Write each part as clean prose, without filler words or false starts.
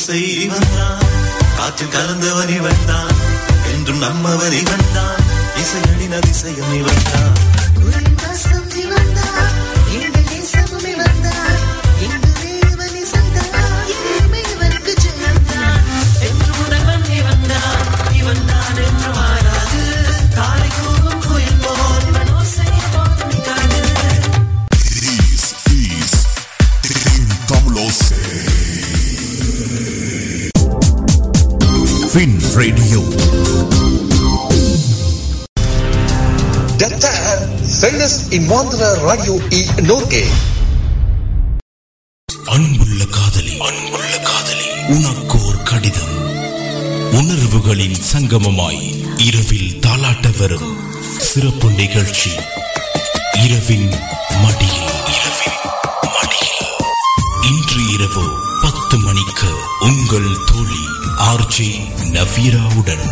ஓசை வந்தான், காற்றில் கலந்தவன் இவன் தான், என்றும் நம்மவன் இவன் தான், இசையடின் அதிசயம் இவன் தான். Fin Radio. Detta är Fitness Invandrare Radio i Norge. அன்புள்ள காதலி, உனக்கு ஒரு கடிதம். உணர்வுகளின் சங்கமமாய் இரவில் தாலாட்ட வரும் சிறப்பு நிகழ்ச்சி இரவின் மடியில். இன்று இரவு 10 மணிக்கு உங்கள் தோழி ஆர்ஜே நவீராவுடன்.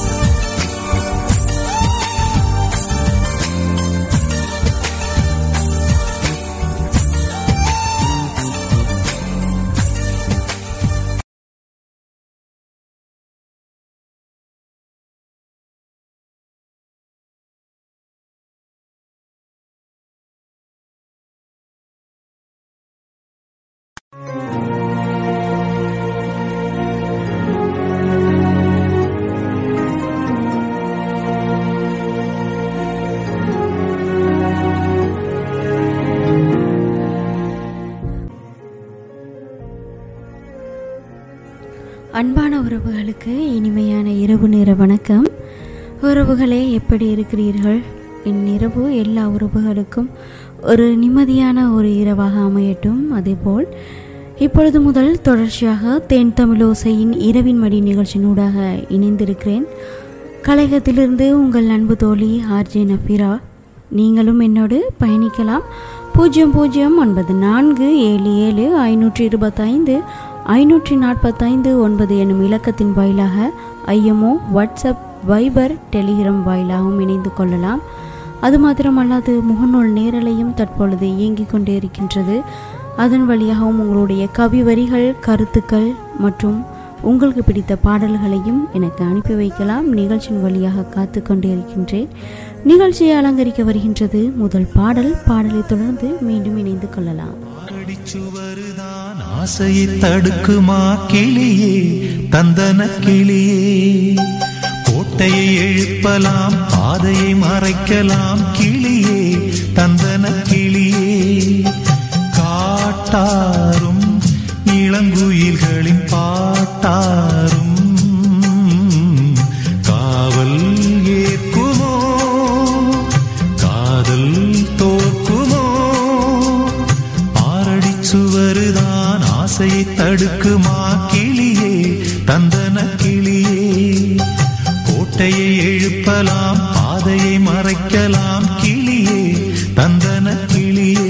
அன்பான உறவுகளுக்கு இனிமையான இரவு நேர வணக்கம். உறவுகளே, எப்படி இருக்கிறீர்கள்? இந்நிரவு எல்லா உறவுகளுக்கும் ஒரு நிம்மதியான ஒரு இரவாக அமையட்டும். அதேபோல் இப்பொழுது முதல் தொடர்ச்சியாக தேன் தமிழோசையின் இரவின் மடி நிகழ்ச்சியினூடாக இணைந்திருக்கிறேன். கலையகத்திலிருந்து உங்கள் அன்பு தோழி ஆர்ஜே நஃபீரா. நீங்களும் என்னோடு பயணிக்கலாம். 0097752545 எனும் இலக்கத்தின் வாயிலாக ஐஎம்ஓ, வாட்ஸ்அப், வைபர், டெலிகிராம் வாயிலாகவும் இணைந்து கொள்ளலாம். அது மாத்திரமல்லாது முகநூல் நேரலையும் தற்பொழுது இயங்கிக் கொண்டே இருக்கின்றது. அதன் வழியாகவும் உங்களுடைய கவி வரிகள், கருத்துக்கள் மற்றும் உங்களுக்கு பிடித்த பாடல்களையும் எனக்கு அனுப்பி வைக்கலாம். நிகழ்ச்சியின் வழியாக காத்து கொண்டே இருக்கின்றேன். நிகழ்ச்சியை அலங்கரிக்க வருகின்றது முதல் பாடல். பாடலை தொடர்ந்து மீண்டும் இணைந்து கொள்ளலாம். அடிச்சுவருதான் ஆசையை தடுக்குமா கிளியே, தந்தன கிளியே, கோட்டையை எழுப்பலாம், பாதையை மறைக்கலாம் கிளியே, தந்தன கிளியே, காட்டாரும் இளங்குயில்களின் பாட்டாரும் காவல் ஏற்குமோ, காதல் தோற்குமோ, ஆரடிச்சுவருதான் ஆசையை தடுக்குமா கிளியே, தந்தன கிளியே, கோட்டையை எழுப்பலாம், பாதையை மறைக்கலாம் கிளியே, தந்தன கிளியே.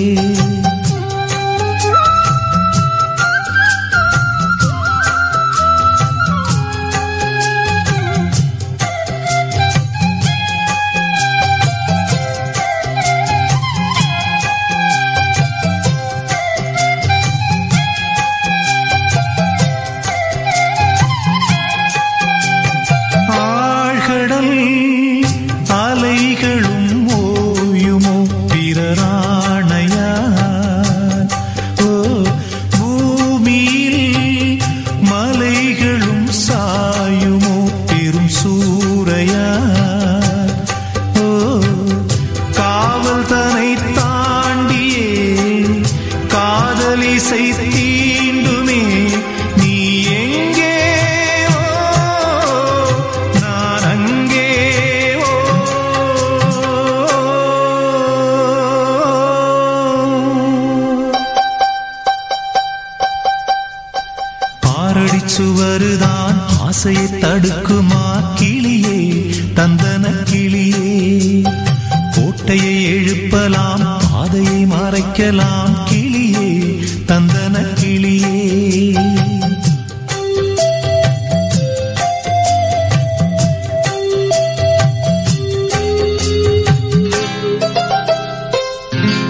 சுவருதான் ஆசையை தடுக்குமா கிளியே, தந்தன கிளியே, கோட்டையை எழுப்பலாம், பாதையை மறைக்கலாம் கிளியே, தந்தன கிளியே.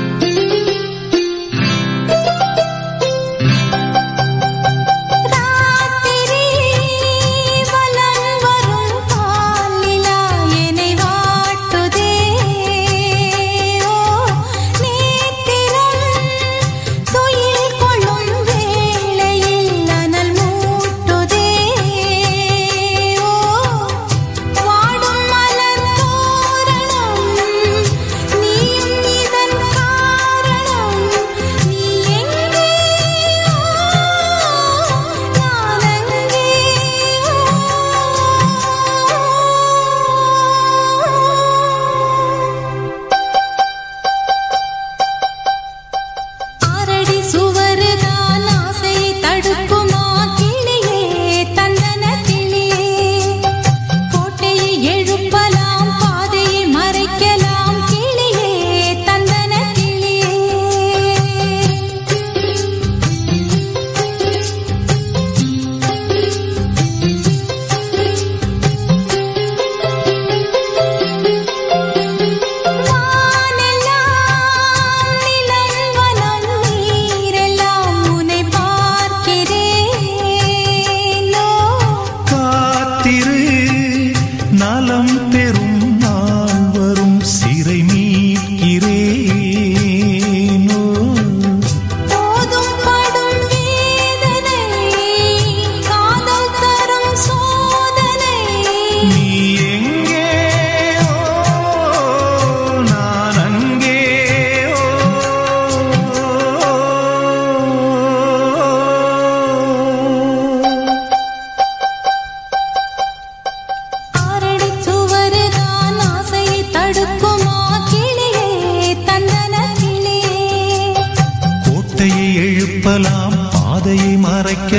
Bye.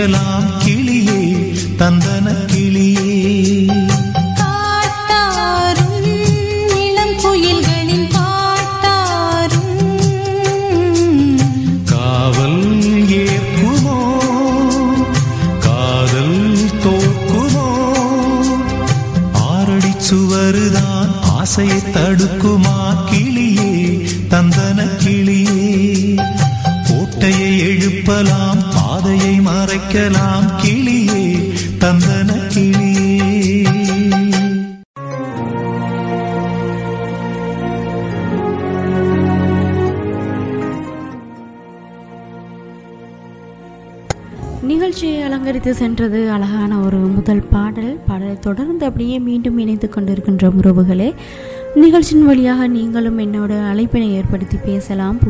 மறைக்கலாம் கிளியே தந்தன கிளியே. சுவருதான் ஆசையை தடுக்குமா கிளியே தந்தன கிளியே. கோட்டையை எழுப்பலாம் பாதையை மறைக்கலாம் கிளியே தந்தன கிளியே. நிகழ்ச்சியை அலங்கரித்து சென்றது அழகான ஒரு முதல் பாடலை தொடர்ந்து அப்படியே மீண்டும் இணைத்து கொண்டிருக்கின்ற உறவுகளே, நிகழ்ச்சியின் வழியாக நீங்களும் என்னோட அழைப்பினை ஏற்படுத்தி பேசலாம்.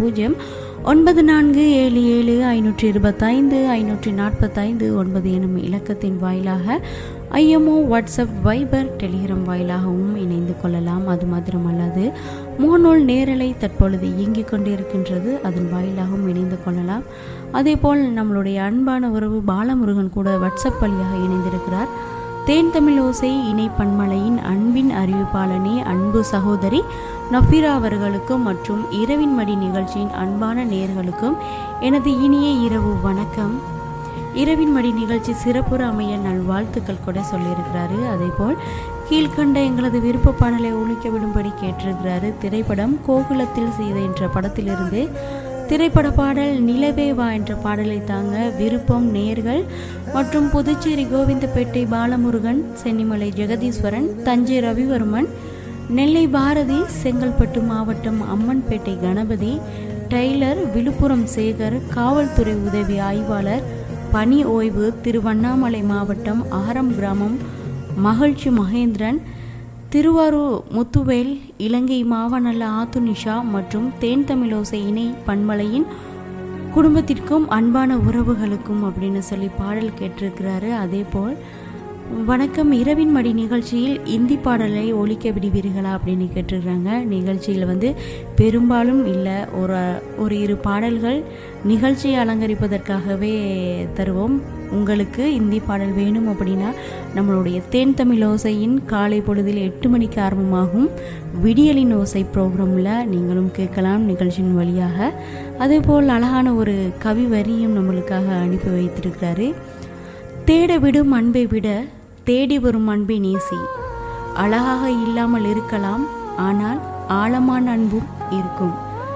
00477552545 எனும் இலக்கத்தின் வாயிலாக ஐஎம்ஓ வாட்ஸ்அப் வைபர் டெலிகிராம் வாயிலாகவும் இணைந்து கொள்ளலாம். அது மாத்திரமல்லாது முகநூல் நேரலை தற்பொழுது இயங்கிக் கொண்டிருக்கின்றது, அதன் வாயிலாகவும் இணைந்து கொள்ளலாம். அதேபோல் நம்மளுடைய அன்பான உறவு பாலமுருகன் கூட வாட்ஸ்அப் வழியாக இணைந்திருக்கிறார். தேன் தமிழ் ஓசை இணை பன்மலையின் அன்பின் அறிவிப்பாளனே அன்பு சகோதரி நஃபீரா அவர்களுக்கும் மற்றும் இரவின் மடி நிகழ்ச்சியின் அன்பான நேயர்களுக்கும் எனது இனிய இரவு வணக்கம். இரவின் மடி நிகழ்ச்சி சிறப்புற அமைய நல்வாழ்த்துக்கள் கூட சொல்லியிருக்கிறாரு. அதேபோல் கீழ்கண்ட எங்களது விருப்ப பாடலை ஒழிக்க விடும்படி கேட்டிருக்கிறாரு. திரைப்படம் கோகுலத்தில் செய்த என்ற படத்திலிருந்து திரைப்பட பாடல் நிலவே வா என்ற பாடலை தாங்க விருப்பம் நேர்கள் மற்றும் புதுச்சேரி கோவிந்தப்பேட்டை பாலமுருகன், சென்னிமலை ஜெகதீஸ்வரன், தஞ்சை ரவிவர்மன், நெல்லை பாரதி, செங்கல்பட்டு மாவட்டம் அம்மன்பேட்டை கணபதி, டெய்லர், விழுப்புரம் சேகர், காவல்துறை உதவி ஆய்வாளர், பணி ஓய்வு, திருவண்ணாமலை மாவட்டம் அகரம் கிராமம் மகிழ்ச்சி மகேந்திரன், திருவாரூர் முத்துவேல், இலங்கை மாவனல்ல ஆத்துனிஷா மற்றும் தேன் தமிழோசை இணை பன்மலையின் குடும்பத்திற்கும் அன்பான உறவுகளுக்கும் அப்படின்னு சொல்லி பாடல் கேட்டிருக்கிறாரு. அதேபோல் வணக்கம், இரவின் மடி நிகழ்ச்சியில் இந்தி பாடலை ஒலிக்க விடுவீர்களா அப்படின்னு கேட்டிருக்கிறாங்க. நிகழ்ச்சியில் பெரும்பாலும் இல்லை, ஒரு இரு பாடல்கள் நிகழ்ச்சியை அலங்கரிப்பதற்காகவே தருவோம். உங்களுக்கு இந்தி பாடல் வேணும் அப்படின்னா நம்மளுடைய தேன் தமிழ் ஓசையின் காலை பொழுதில் 8 மணிக்கு ஆரம்பமாகும் விடியலின் ஓசை ப்ரோக்ராமில் நீங்களும் கேட்கலாம் நிகழ்ச்சியின் வழியாக. அதேபோல் அழகான ஒரு கவி வரியும் நம்மளுக்காக அனுப்பி வைத்திருக்கிறாரு. தேட விடும் அன்பை விட தேடி வரும் அன்பை நேசி. அழகாக இல்லாமல் இருக்கலாம், ஆனால் ஆழமான அன்பும் இருக்கும்.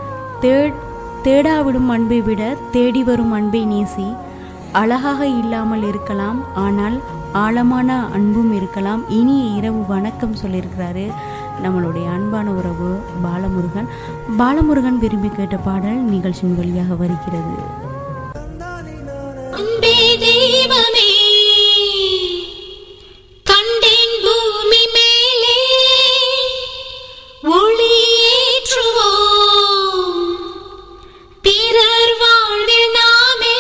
தேடாவிடும் அன்பை விட தேடி வரும் அன்பை நேசி. அழகாக இல்லாமல் இருக்கலாம், ஆனால் ஆழமான அன்பும் இருக்கலாம். இனிய இரவு வணக்கம் சொல்லியிருக்கிறாரு நம்மளுடைய அன்பான உறவு பாலமுருகன். பாலமுருகன் விரும்பி கேட்ட பாடல் நிகழ்ச்சியின் வழியாக வருகிறது. கண்டேன் பூமி மேலே ஒளியேற்றுவோம், பிறர் வாழ்வில் நாமே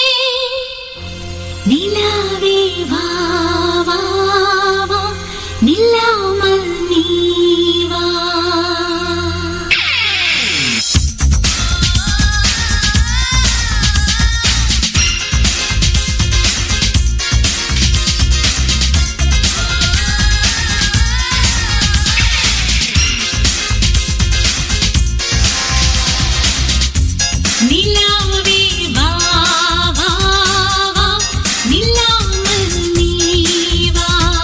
நிலாவே வா வா வா, நில்லாமல் நீ வா. நிலாவே வா வா வா, நில்லாமல் நீ வா.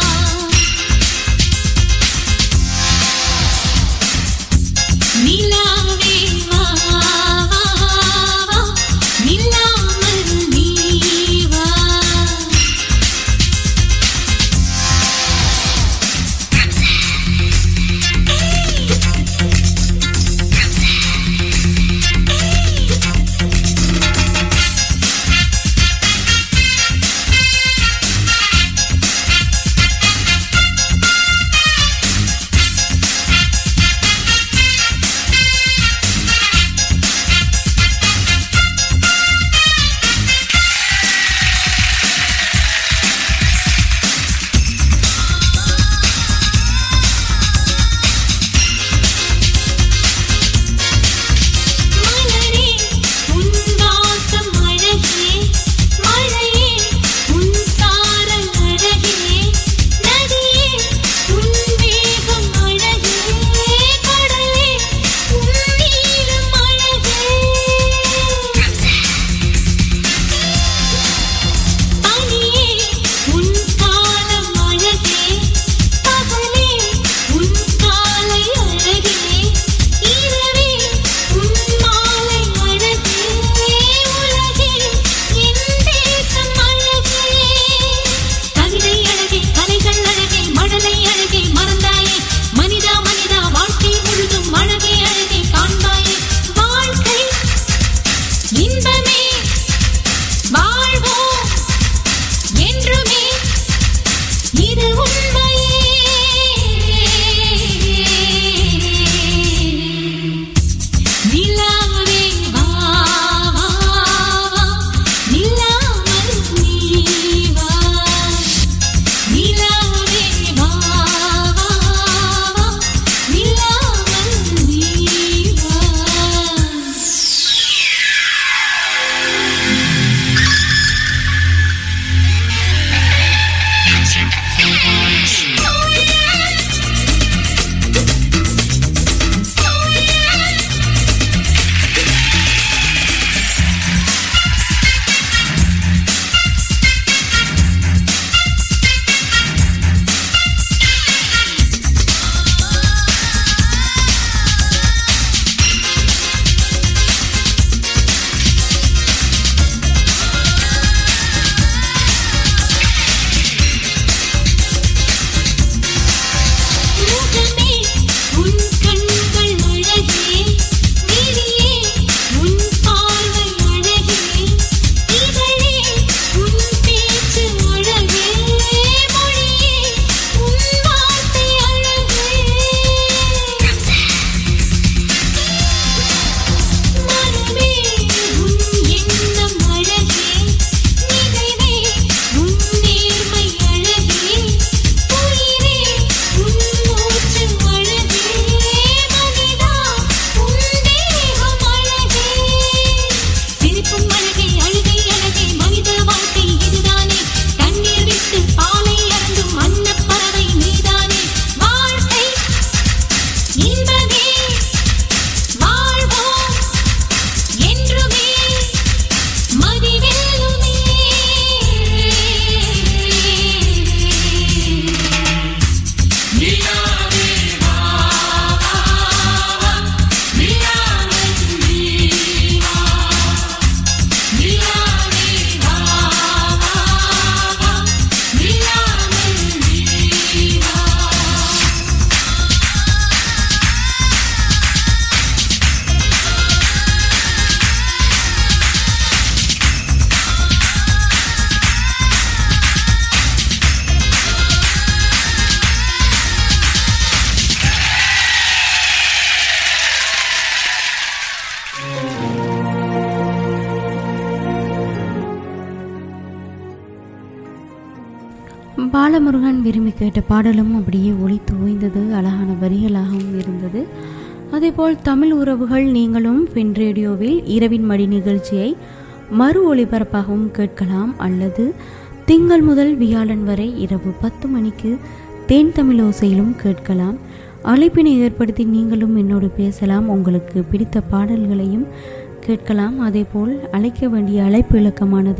பாலமுருகன் விரும்பி கேட்ட பாடலும் அப்படியே ஒலித்து ஓய்ந்தது, அழகான வரிகளாகவும் இருந்தது. அதேபோல் தமிழ் உறவுகள் நீங்களும் ஃபின் ரேடியோவில் இரவின் மடி நிகழ்ச்சியை மறு ஒளிபரப்பாகவும் கேட்கலாம், அல்லது திங்கள் முதல் வியாழன் வரை இரவு 10 மணிக்கு தேன் தமிழ் ஓசையிலும் கேட்கலாம். அழைப்பினை ஏற்படுத்தி நீங்களும் என்னோடு பேசலாம், உங்களுக்கு பிடித்த பாடல்களையும் கேட்கலாம். அதேபோல் அழைக்க வேண்டிய அழைப்பு இலக்கமானது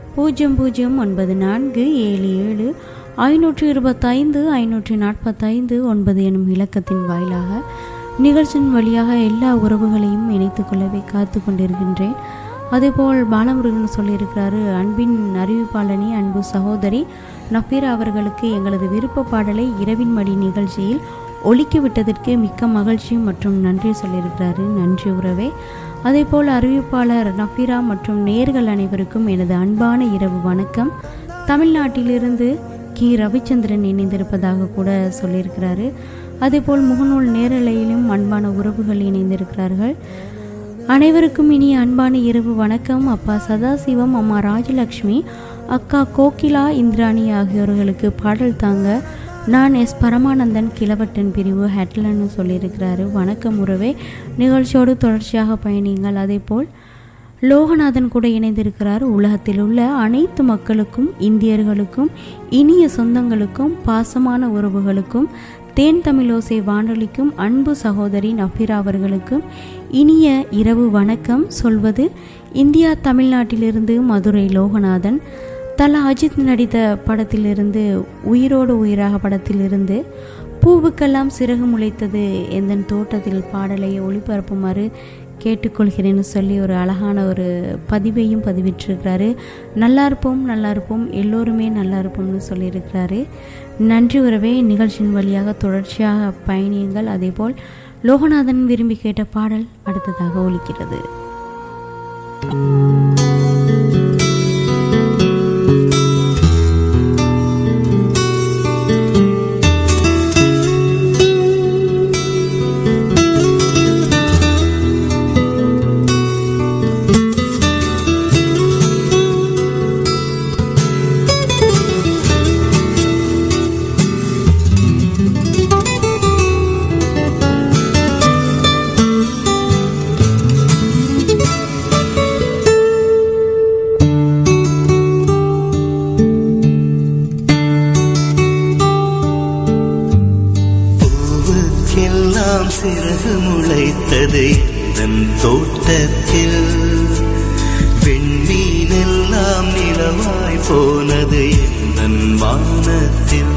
0097752545 எனும் இலக்கத்தின் வாயிலாக நிகழ்ச்சியின் வழியாக எல்லா உறவுகளையும் இணைத்துக் கொள்ளவே காத்து கொண்டிருக்கின்றேன். அதேபோல் பாலமுருகன் சொல்லியிருக்கிறாரு, அன்பின் அறிவிப்பாளனி அன்பு சகோதரி நஃபீரா அவர்களுக்கு எங்களது விருப்ப பாடலை இரவின் மடி நிகழ்ச்சியில் ஒலிக்க விட்டதற்கு மிக்க மகிழ்ச்சி மற்றும் நன்றி சொல்லியிருக்கிறாரு. நன்றி உறவே. அதேபோல் அறிவிப்பாளர் நஃபீரா மற்றும் நேயர்கள் அனைவருக்கும் எனது அன்பான இரவு வணக்கம். தமிழ்நாட்டிலிருந்து கி ரவிச்சந்திரன் இணைந்திருப்பதாக கூட சொல்லியிருக்கிறாரு. அதேபோல் முகநூல் நேரலையிலும் அன்பான உறவுகள் இணைந்திருக்கிறார்கள். அனைவருக்கும் இனிய அன்பான இரவு வணக்கம். அப்பா சதாசிவம், அம்மா ராஜலக்ஷ்மி, அக்கா கோகிலா, இந்திராணி ஆகியோர்களுக்கு பாடல் தாங்க. நான் எஸ் பரமானந்தன், கிழவட்டன் பிரிவு ஹெட்லன்னு சொல்லியிருக்கிறாரு. வணக்கம் உறவே, நிகழ்ச்சியோடு தொடர்ச்சியாக பயணிங்கள். அதேபோல் லோகநாதன் கூட இணைந்திருக்கிறார். உலகத்தில் உள்ள அனைத்து மக்களுக்கும், இந்தியர்களுக்கும், இனிய சொந்தங்களுக்கும், பாசமான உறவுகளுக்கும், தேன் தமிழோசை வானொலிக்கும், அன்பு சகோதரி நஃபீரா அவர்களுக்கும் இனிய இரவு வணக்கம் சொல்வது இந்தியா தமிழ்நாட்டிலிருந்து மதுரை லோகநாதன். தல அஜித் நடித்த படத்திலிருந்து உயிரோடு உயிராக படத்திலிருந்து பூவுக்கெல்லாம் சிறகு முளைத்தது எந்தன் தோட்டத்தில் பாடலை ஒளிபரப்புமாறு கேட்டுக்கொள்கிறேன்னு சொல்லி ஒரு அழகான ஒரு பதிவையும் பதிவிட்டிருக்கிறாரு. நல்லா இருப்போம், நல்லா இருப்போம், எல்லோருமே நல்லா இருப்போம்னு சொல்லியிருக்கிறாரு. நன்றி உறவே. நிகழ்ச்சியின் வழியாக தொடர்ச்சியாக பயணியுங்கள். அதேபோல் லோகநாதன் விரும்பி கேட்ட பாடல் அடுத்ததாக ஒலிக்கிறது. சிறகு முளைத்தது எந்தன் தோட்டத்தில், வெண்மீனெல்லாம் நிலவாய் போனது எந்தன் வானத்தில்,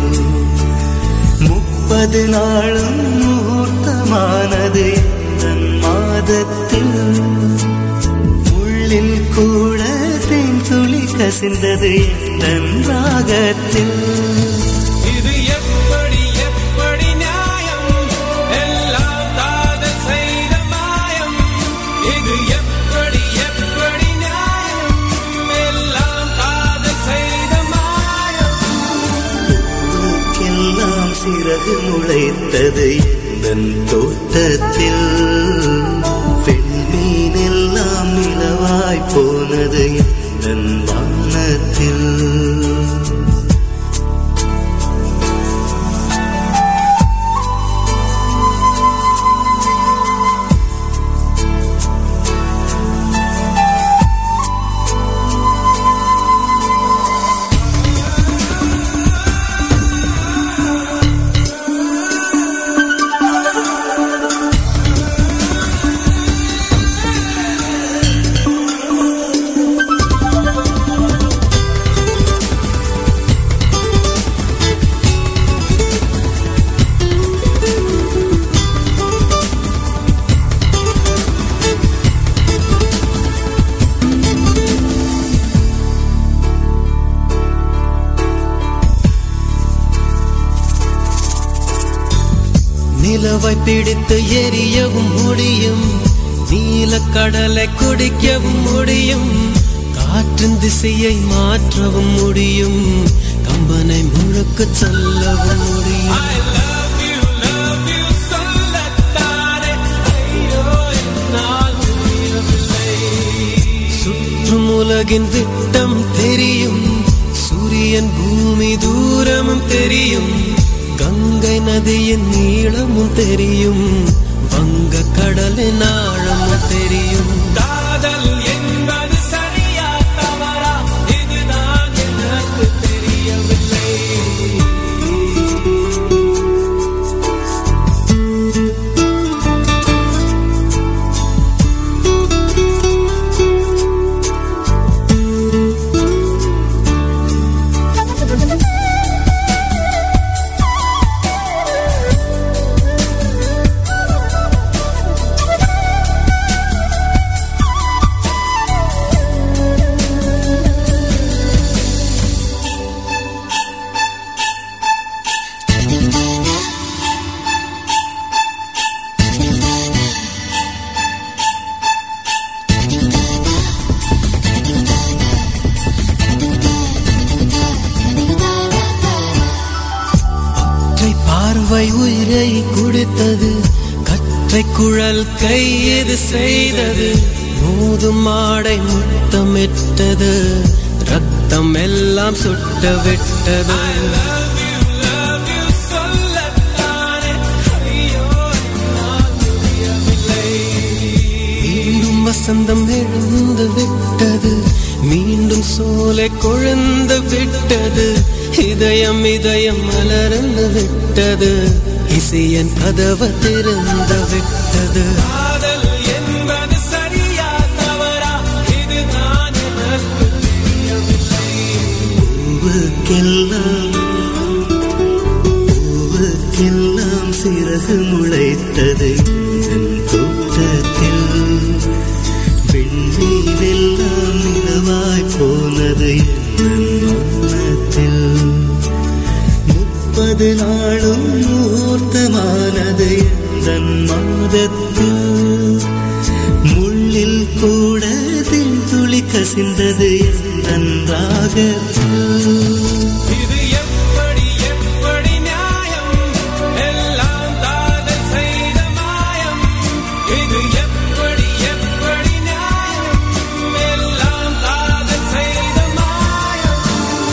30 நாளும் முகூர்த்தமானது எந்தன் மாதத்தில், உள்ளில் கூட தேன் துளி கசிந்தது எந்தன் ராகத்தில். சிறகு முளைத்தது எந்தன் தோட்டத்தில், வெண்மீனெல்லாம் நிலவாய் போனது எந்தன் வானத்தில். நிலவை பிடித்து எரியவும் முடியும், நீலக்கடலை குடிக்கவும் முடியும், காற்றின் திசையை மாற்றவும் முடியும், கம்பனை முழுக்க சொல்லவும் முடியும். சுற்றும் உலகின் விட்டம் தெரியும், சூரிய சூரியன் பூமி தூரமும் தெரியும், கங்கை நதியின் நீளமும் தெரியும், வங்க கடலின் ஆழமும் தெரியும். காதல் என்பது சரியா தவறா, இதுதான் எனக்கு தெரியவில்லை. உயிரை குடித்தது, கற்றை குழல் கையது செய்தது, மோதும் ஆடை முத்தமிட்டது, ரத்தம் எல்லாம் சுட்ட விட்டது. மீண்டும் வசந்தம் எழுந்து விட்டது, மீண்டும் சோலை கொழுந்து விட்டது, இதயம் இதயம் மலர்ந்து விட்டது, இசையன் கதவு திறந்து விட்டது. காதல் என்பது சரியா தவறா, இதுதான் எனக்கு தெரியவில்லை. பூவுக்கெல்லாம் சிறகு முளைத்தது என் தோட்டத்தில், விண்மீனெல்லாம் நிலவாய் போனது என் மனத்தில், 30 நாளும் முகூர்த்தமானது என் மாதத்தில், முள்ளில் கூட துளி கசிந்தது என் ராகத்தில். இது எப்படி எப்படி நியாயம், எல்லாம் காதல் செய்த மாயம். இது எப்படி எப்படி நியாயம், எல்லாம் காதல் செய்த மாயம்.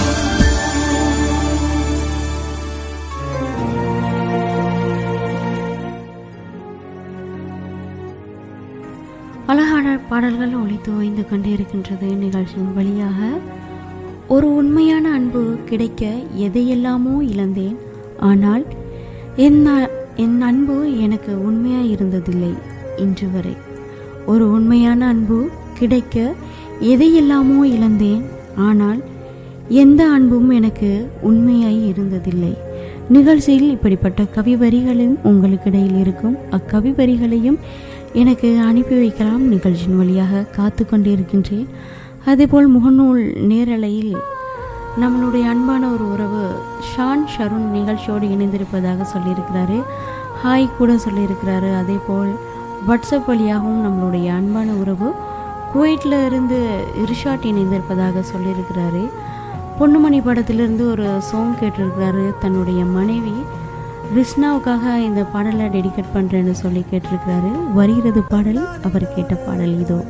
அழகான பாடல்கள் ஒலித்து ஓய்ந்து கொண்டிருக்கின்றது நிகழ்ச்சியின் வழியாக. ஒரு உண்மையான அன்பு கிடைக்க எதையெல்லாமோ இழந்தேன், ஆனால் என் அன்பு எனக்கு உண்மையாக இருந்ததில்லை இன்று வரை. ஒரு உண்மையான அன்பு கிடைக்க எதையெல்லாமோ இழந்தேன், ஆனால் எந்த அன்பும் எனக்கு உண்மையாய் இருந்ததில்லை. நிகழ்ச்சியில் இப்படிப்பட்ட கவி வரிகளும் உங்களுக்கு இடையில் இருக்கும். அக்கவி வரிகளையும் எனக்கு அனுப்பி வைக்கலாம், நிகழ்ச்சியின் வழியாக காத்து கொண்டிருக்கின்றேன். அதேபோல் முகநூல் நேரலையில் நம்மளுடைய அன்பான ஒரு உறவு ஷான் ஷருண் நிகழ்ச்சியோடு இணைந்திருப்பதாக சொல்லியிருக்கிறாரு, ஹாய் கூட சொல்லியிருக்கிறாரு. அதேபோல் வாட்ஸ்அப் வழியாகவும் நம்மளுடைய அன்பான உறவு குவைட்டில் இருந்து இர்ஷாட் இணைந்திருப்பதாக சொல்லியிருக்கிறாரு. பொன்னுமணி படத்திலிருந்து ஒரு சாங் கேட்டிருக்கிறாரு, தன்னுடைய மனைவி ரிஸ்னாவுக்காக இந்த பாடலை டெடிகேட் பண்ணுறேன்னு சொல்லி கேட்டிருக்கிறாரு. வருகிறது பாடல், அவர் கேட்ட பாடல் இதோ.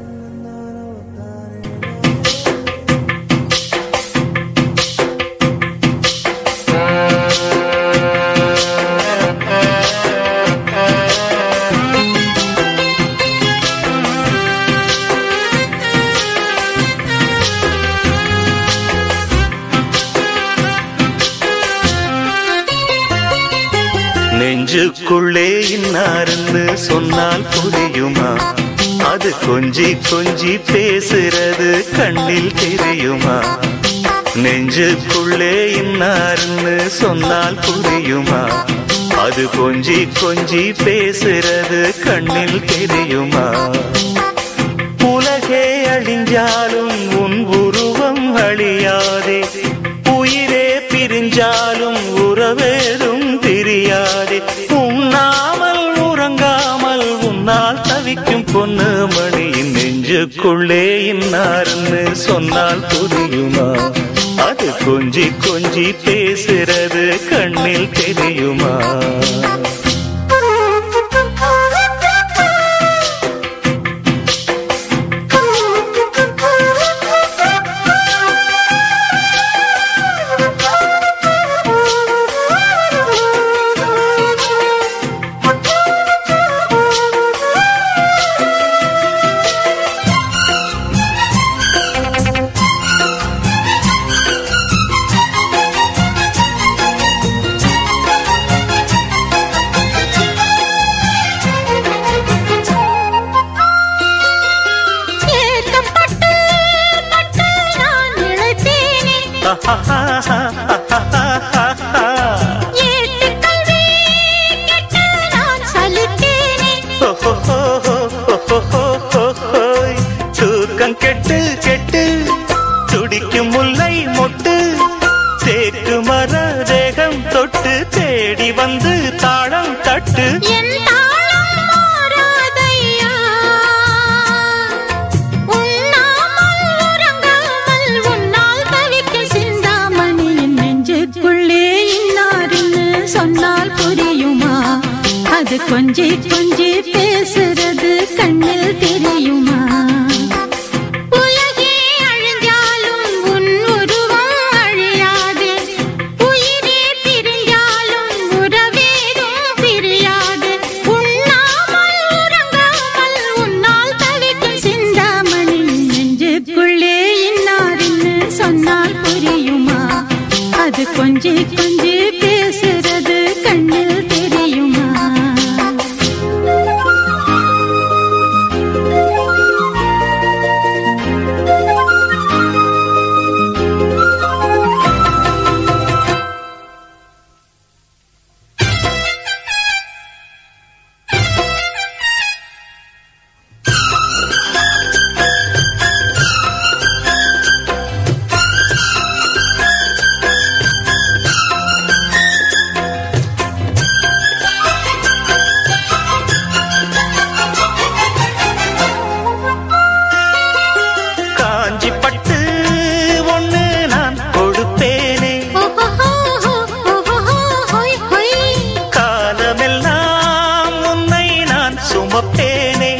நெஞ்சுக்குள்ளே இன்னார்னு சொன்னால் புரியுமா, அது கொஞ்சி கொஞ்சி பேசுறது கண்ணில் தெரியுமா. நெஞ்சுக்குள்ளே இன்னார்னு சொன்னால் புரியுமா, அது கொஞ்சி கொஞ்சி பேசுறது கண்ணில் தெரியுமா. உலகே அழிஞ்சாலும் உன் உருவம் அழியாதே, உயிரே பிரிஞ்சாலும் உறவேதும் தெரியாதே. உண்ணாமல் உறங்காமல் உன்னால் தவிக்கும் பொண்ணு மணியின் நெஞ்சுக்குள்ளே இன்னார்னு சொன்னால் புரியுமா, அது கொஞ்சி கொஞ்சி பேசுறது கண்ணில் தெரியுமா. ஏட்டுக்கல்வி கெட்டு நான் சலித்தேனே. தூக்கம் கெட்டு கெட்டு துடிக்கும் முல்லை மொட்டு தேக்கு மர தேகம் தொட்டு தேடி வந்து தாளம் தட்டு. என் தாளம் மாறாதையா, உண்ணாமல் உறங்காமல் உன்னால் தவிக்க சிந்தாமணியின் நெஞ்சுக்குள்ளே இன்னாருன்னு சொன்னால் புரியுமா? அது கொஞ்சி கொஞ்சி பேசுறது கண்ணில் தெரியுமா? உலகே அழிஞ்சாலும் உன் உருவம் அழியாது, உயிரே பிரிஞ்சாலும் உறவேதும் பிரியாது. உண்ணாமல் உறங்காமல் உன்னால் தவிக்கும் சிந்தாமணி நெஞ்சுக்குள்ளே இன்னாருன்னு சொன்னால் புரியுமா? அது கொஞ்சி கொஞ்சி பேசுறது கண்ணில் தெரியுமா? காஞ்சி பட்டு ஒண்ணு நான் கொடுப்பேனே, காலமெல்லாம் உன்னை நான் சுமப்பேனே.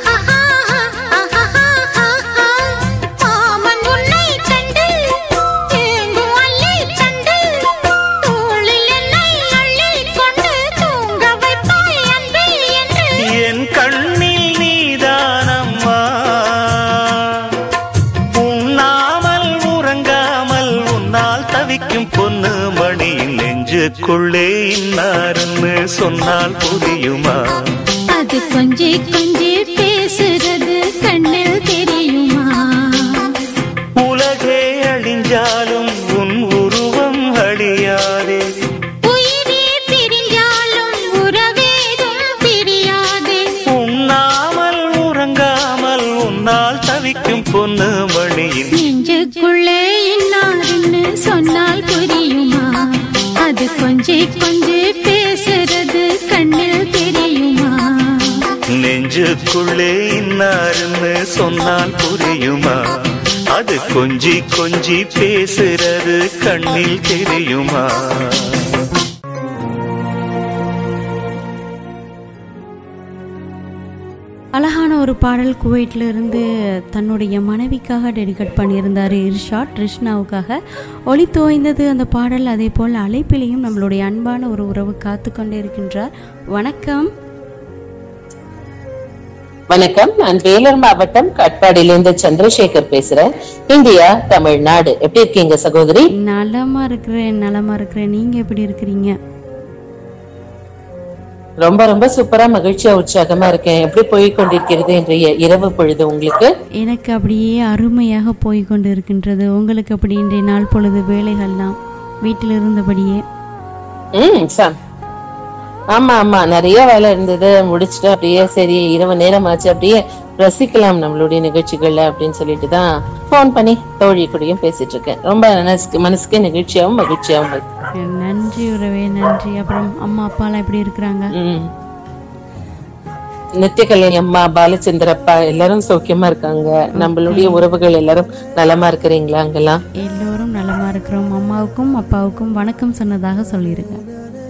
மாமன் உன்னை கண்டு ஏங்கும் அள்ளி கண்டு தோளில் என்னை அள்ளிக் கொண்டு தூங்க வைப்பாய் அன்பே என்று. என் கண்ணில் நீதானம்மா, உண்ணாமல் உறங்காமல் உன்னால் தவிக்கும் பொண்ணு மணியின் நெஞ்சுக்குள்ளே இன்னாருன்னு சொன்னால் புரியுமா? அது கொஞ்சி கொஞ்சி பேசுறது கண்ணில் தெரியுமா? உலகே அழிஞ்சாலும் உன் உருவம் அழியாதே, உயிரே பிரிஞ்சாலும் உறவேதும் பிரியாதே. உண்ணாமல் உறங்காமல் உன்னால் தவிக்கும் பொண்ணு மணியின் நெஞ்சுக்குள்ளே இன்னாருன்னு சொன்னால் புரியுமா? அது கொஞ்சி கொஞ்சி பேசுறது கண்ணில் தெரியுமா? நெஞ்சுக்குள்ளே இன்னாருன்னு சொன்னால் புரியுமா? அது கொஞ்சி கொஞ்சி பேசுறது கண்ணில் தெரியுமா? அழகான ஒரு பாடல் குவைட்ல இருந்து தன்னுடைய மனைவிக்காக டெடிகேட் பண்ணியிருந்தார் இர்ஷாட் ரிஷ்னாவுக்காக. ஒளி தோய்ந்தது அந்த பாடல். அதே போல் அழைப்பிலையும் நம்மளுடைய அன்பான ஒரு உறவு காத்து கொண்டே இருக்கின்றார். வணக்கம். வணக்கம், நான் வேலூர் மாவட்டம் காட்பாடியிலிருந்து சந்திரசேகர் பேசுறேன். இந்தியா, தமிழ்நாடு. எப்படி இருக்கீங்க சகோதரி? நலமா இருக்கிறேன். நீங்க எப்படி இருக்கிறீங்க? ரொம்ப ரொம்ப சூப்பரா, மகிழ்ச்சியா, உற்சாகமா இருக்கேன். எப்படி போய் கொண்டிருக்கிறது இன்றைய இரவு பொழுது உங்களுக்கு? எனக்கு அப்படியே அருமையாக போய் கொண்டு இருக்கின்றது. உங்களுக்கு அப்படி இன்றைய நாள் பொழுது வேலைகள்லாம் வீட்டில் இருந்தபடியே? ஆமா ஆமா, நிறைய வேலை இருந்தது, முடிச்சுட்டு அப்படியே சரி இரவு நேரம் ஆச்சு, அப்படியே ரசிக்கலாம் நம்மளுடைய நிகழ்ச்சிகள்ல அப்படின்னு சொல்லிட்டு தான் போன் பண்ணி தோழி கூடயும் பேசிட்டு இருக்கேன். ரொம்ப மனசுக்கு நிகழ்ச்சியாவும் மகிழ்ச்சியாவும் இருக்கு. நன்றி உறவே, நன்றி. அப்புறம் அம்மா அப்பா எல்லாம் எப்படி இருக்கிறாங்க? நித்தியகல்யாணி அம்மா, பாலச்சந்திரப்பா எல்லாரும் சௌக்கியமா இருக்காங்க. நம்மளுடைய உறவுகள் எல்லாரும் நலமா இருக்கிறீங்களா? அங்கெல்லாம் எல்லோரும் நலமா இருக்கிறோம். அம்மாவுக்கும் அப்பாவுக்கும் வணக்கம் சொன்னதாக சொல்லிருங்க.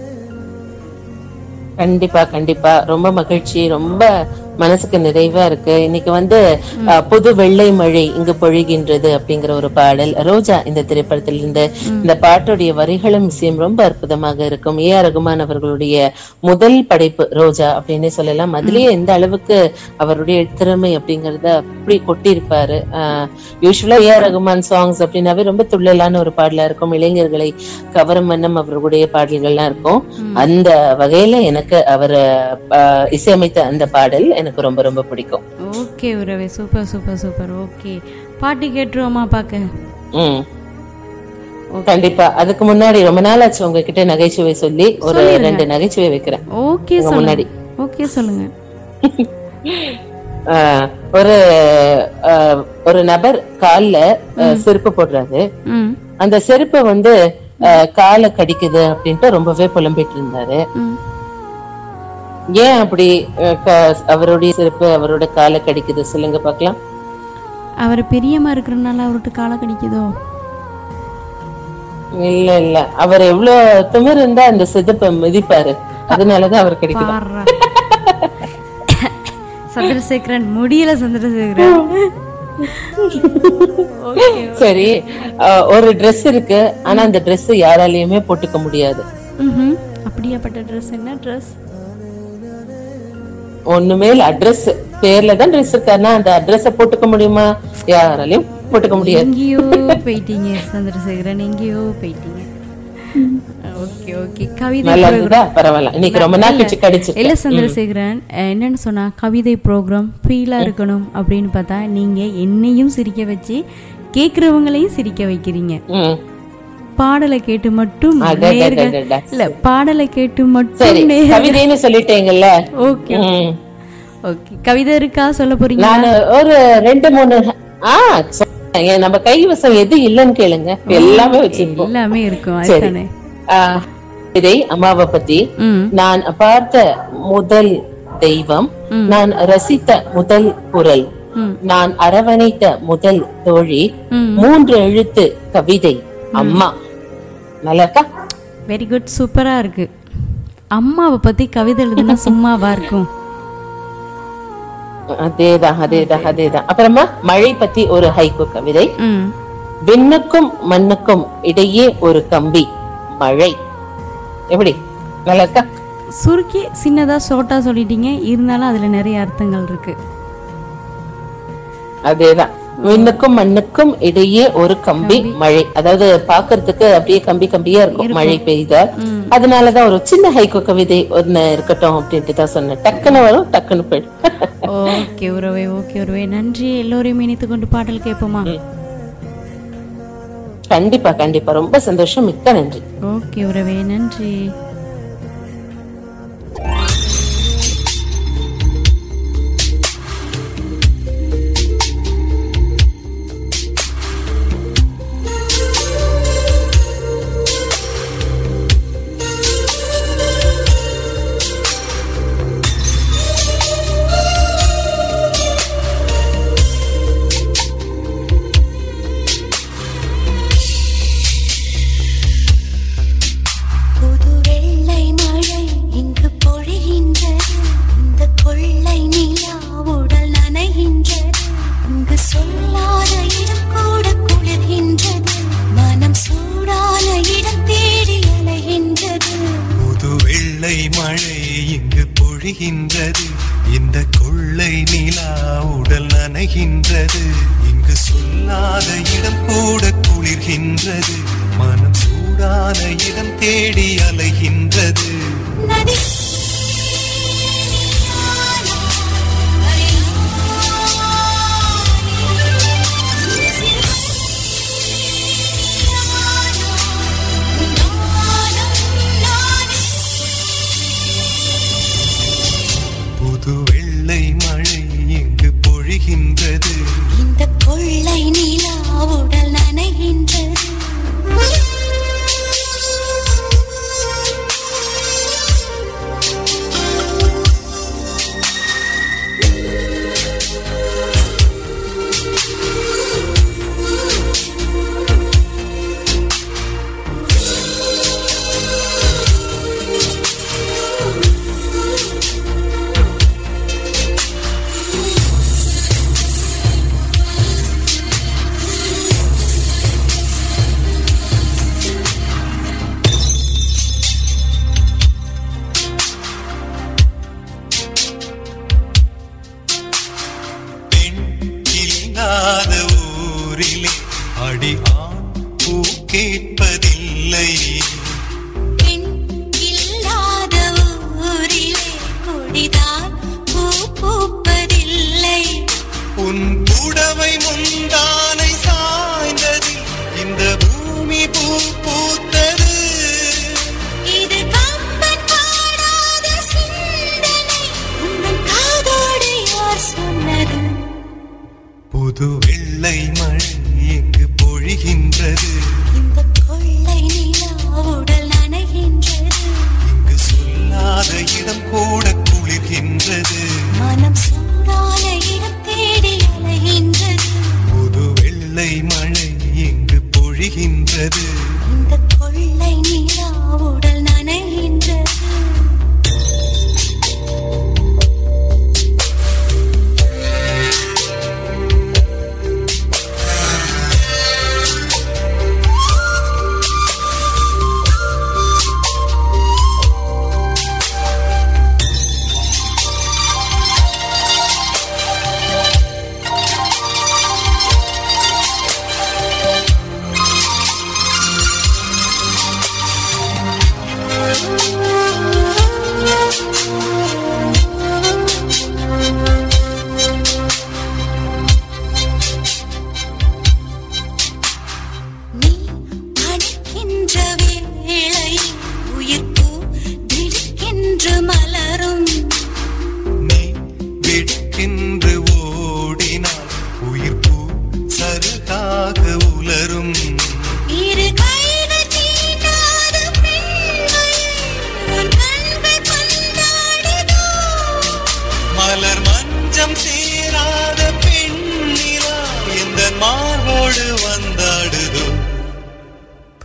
கண்டிப்பா கண்டிப்பா, ரொம்ப மகிழ்ச்சி, ரொம்ப மனசுக்கு நிறைவா இருக்கு. இன்னைக்கு புது வெள்ளை மழை இங்கு பொழிகின்றது அப்படிங்கிற ஒரு பாடல் ரோஜா இந்த திரைப்படத்திலிருந்து. இந்த பாட்டுடைய வரிகளும் இசையும் ரொம்ப அற்புதமாக இருக்கும். ஏ ஆர் ரகுமான் அவர்களுடைய முதல் படைப்பு ரோஜா அப்படின்னு சொல்லலாம். அதுலயே எந்த அளவுக்கு அவருடைய திறமை அப்படிங்கறத அப்படி கொட்டியிருப்பாரு. யூஸ்வலா ஏ ஆர் ரகுமான் சாங்ஸ் அப்படின்னாவே ரொம்ப துள்ளலான ஒரு பாடலா இருக்கும். இளைஞர்களை கவரும் வண்ணம் அவர்களுடைய பாடல்கள்லாம் இருக்கும். அந்த வகையில எனக்கு அவர் இசையமைத்த அந்த பாடல் எனக்கு ரொம்ப ரொம்ப பிடிக்கும். ஓகே உறவே, சூப்பர் சூப்பர் சூப்பர். ஓகே, பாட்டு கேட்டுருவோமா? பாக்க கண்டிப்பா. அதுக்கு முன்னாடி ரொம்ப நாள் ஆச்சு உங்ககிட்ட நகைச்சுவை சொல்லி ஒரு 2 நகைச்சுவை வைக்கிறேன். ஓகே முன்னாடி. ஓகே சொல்லுங்க. ஒரு நபர் கால்ல செருப்பு போடுறாரு. அந்த செருப்பு வந்து காலை கடிக்குது அப்படின்ட்டு ரொம்பவே புலம்பிட்டு இருந்தாரு. ஏன் அப்படி அவருடைய செருப்பு அவரோட காலை கடிக்குது சொல்லுங்க பாக்கலாம். அவர் பெரியமா இருக்கிறனால அவருக்கு காலை கடிக்குதோ? இல்ல இல்ல, அவர் எவ்வளவு திமிர் இருந்தா அந்த செருப்பை மிதிப்பாரு, அதனாலதான் அவர் கடிக்குது. சந்திரசேகரன் முடியல. சந்திரசேகரன் சரி, ஒரு Dress இருக்கு, ஆனா அந்த Dress யாராலையுமே போட்டுக்க முடியாது. அப்படியாப்பட்ட Dress என்ன Dress? ஒண்ணுமே இல்ல, அட்ரஸ் பேர்ல தான் Dress இருக்கு, ஆனா அந்த அட்ரஸ போட்டுக்க முடியுமா? யாராலையும் போட்டுக்க முடியாது. எங்கேயோ போயிட்டீங்க சந்திரசேகரன், எங்கேயோ போயிட்டீங்க. Okay okay. கவிதை பரவாயில்ல, இன்னைக்கு ரொம்ப நாள் கழிச்சு கடிச்சு. இல்ல சந்திரசேகரன் என்னன்னு சொன்னா, கவிதை ப்ரோக்ராம் ஃபீலா இருக்கணும் அப்படின்னு பார்த்தா நீங்க என்னையும் சிரிக்க வச்சு கேக்குறவங்களையும் சிரிக்க வைக்கிறீங்க. பாடலை கேட்டு மட்டும் இல்ல, பாடலை கேட்டு மட்டும் கவிதைன்னு சொல்லிட்டீங்கல்ல. Okay okay. கவிதை இருக்கா சொல்ல போறீங்க? நான் ஒரு 2-3 நம்ம கைவசம் எது இல்லன்னு கேளுங்க, எல்லாமே வச்சிருக்கோம். எல்லாமே இருக்கும். அதுதானே. இதை அம்மாவை பத்தி, நான் பார்த்த முதல் தெய்வம், நான் ரசித்த முதல் குரல், நான் அரவணைத்த முதல் தோழி, 3 எழுத்து கவிதை அம்மா. நல்லா இருக்கா? வெரி குட், சூப்பரா இருக்கு. அம்மாவை பத்தி கவிதை எழுதுனா சும்மாவா இருக்கும்? அதேதான் அதேதான் அதேதான். அப்புறமா மழை பத்தி ஒரு ஹைக்கூ கவிதை, விண்ணுக்கும் மண்ணுக்கும் இடையே ஒரு கம்பி மழை. எப்படி? நல்லா இருக்கா? சுருக்கி சின்னதா ஷார்ட்டா சொல்லிட்டீங்க, இருந்தாலும் அதுல நிறைய அர்த்தங்கள் இருக்கு. அதேதான், விண்ணுக்கும் மண்ணுக்கும் இடையே ஒரு கம்பி மழை. அதாவது பாக்குறதுக்கு அப்படியே கம்பி கம்பியா இருக்கும் மழை பெய்தா. அதனாலதான் ஒரு சின்ன ஹைக்கூ கவிதை ஒண்ணு இருக்கட்டும் அப்படின்ட்டு தான் சொன்னேன். டக்குன்னு வரும், டக்குன்னு போயிடும். ஓகே உறவே, ஓகே உறவே, நன்றி. எல்லோரையும் இணைத்து கொண்டு பாடல் கேட்போமா? கண்டிப்பா கண்டிப்பா, ரொம்ப சந்தோஷம், மிக்க நன்றி. ஓகே உறவே, நன்றி. இந்த கொள்ளை நிலா உடல் நனைகின்றது, இங்கு சொல்லாத இடம் கூட குளிர்கின்றது, மனம் சூடான இடம் தேடி அலைகின்றது. வெள்ளை மழை இங்கு பொழிகின்றது, இந்த கொள்ளை நிலா உடல் நனைகின்றது. ஊரிலே அடி ஆண் பூ கேட்பதில்லை, பெண் இல்லாத ஊரிலே கொடிதான் பூ பூப்பதில்லை. உன் புடவை முந்தானை சாய்ந்தது இந்த பூமி பூ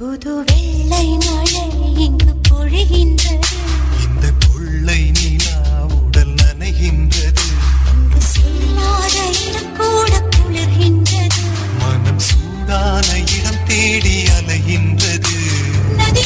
புது வெள்ளை மழை இங்கு பொழிகின்றது. இந்த கொள்ளை நிலா உடல் நனைகின்றது. இங்கு சொல்லாத இடம் கூட குளிர்கின்றது. மனம் சூடான இடம் தேடி அலைகின்றது. நதி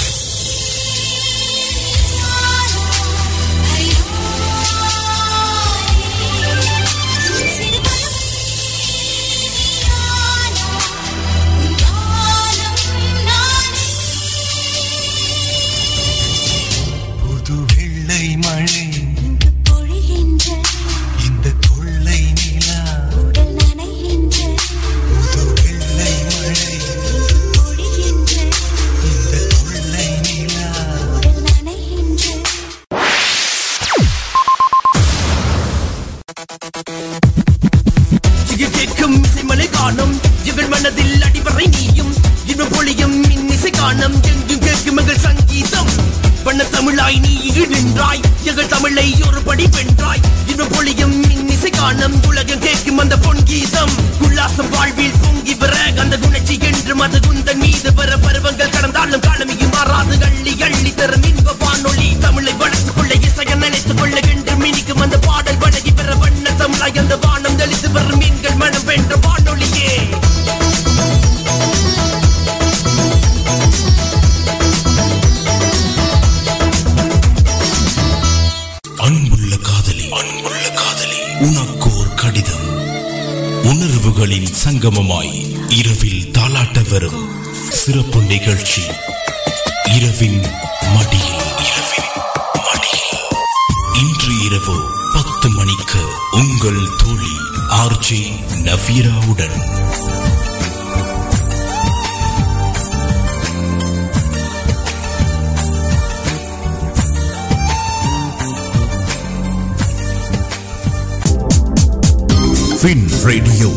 உணர்வுகளின் சங்கமமாய் இரவில் தாலாட்ட வரும் சிறப்பு நிகழ்ச்சி இரவின் மடியில். இன்று இரவு 10 மணிக்கு உங்கள் தோழி ஆர்ஜே நஃபீராவுடன். Fin radio.